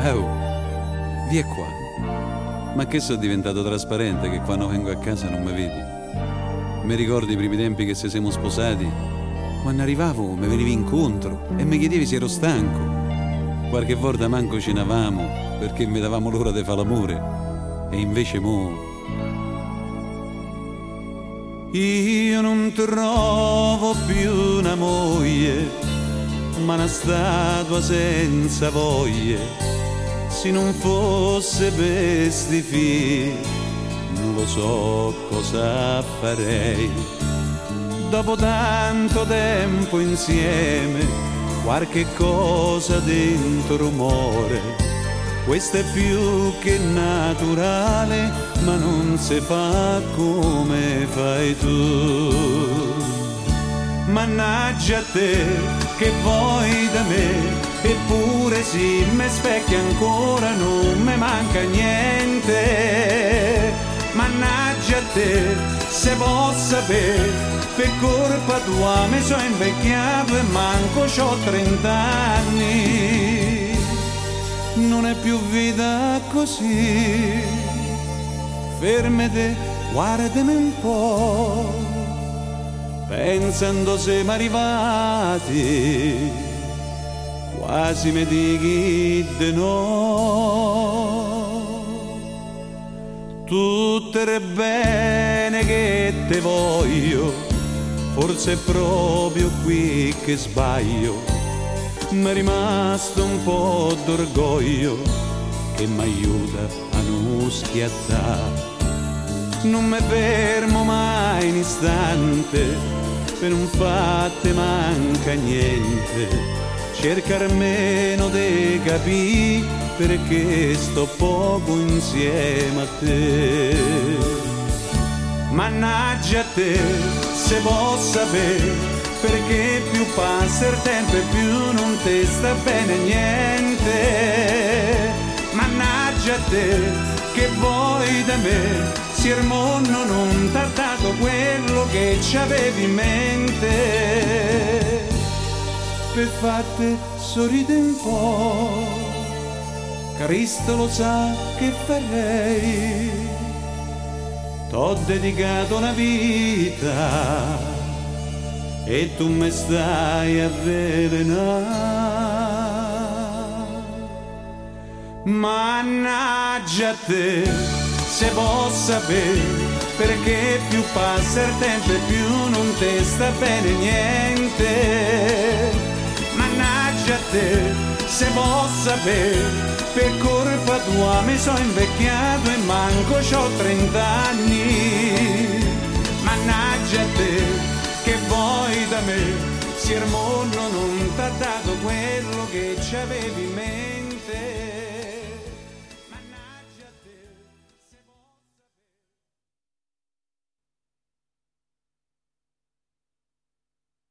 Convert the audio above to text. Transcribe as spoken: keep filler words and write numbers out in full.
Oh, via qua. Ma che sono diventato trasparente che quando vengo a casa non mi vedi? Mi ricordi i primi tempi che se siamo sposati? Quando arrivavo mi venivi incontro e mi chiedevi se ero stanco. Qualche volta manco cenavamo perché mi davamo l'ora di fare l'amore. E invece mo... Io non trovo più una moglie, ma una statua senza voglie. Se non fosse per sti figli, non lo so cosa farei. Dopo tanto tempo insieme, qualche cosa dentro muore. Questo è più che naturale, ma non si fa come fai tu. Mannaggia a te, che vuoi da me? Eppure sì, mi specchia ancora, non mi manca niente. Mannaggia a te, se posso sapere, per colpa tua mi sono invecchiato e manco c'ho trent'anni. Non è più vita così, fermate, guardami un po', pensando siamo arrivati, quasi mi dichi di no. Tutte le bene che te voglio, forse è proprio qui che sbaglio. Mi è rimasto un po' d'orgoglio che mi aiuta a non schiattare. Non mi fermo mai un istante, per non fatte manca niente. Cerca almeno di capire perché sto poco insieme a te. Mannaggia a te, se posso sapere, perché più passa il tempo e più non ti sta bene niente. Mannaggia a te, che vuoi da me? Se il mondo non t'ha dato quello che c'avevi in mente. Per farti sorride un po', Cristo lo sa che farei. T'ho dedicato una vita e tu mi stai a avvelenare. Mannaggia a te, se posso sapere, perché più passa il tempo e più non ti sta bene niente. Mannaggia a te, se posso sapere, per colpa tua mi sono invecchiato e manco c'ho trent'anni. Mannaggia a te, che vuoi da me? Se il mondo non t'ha dato quello che c'avevi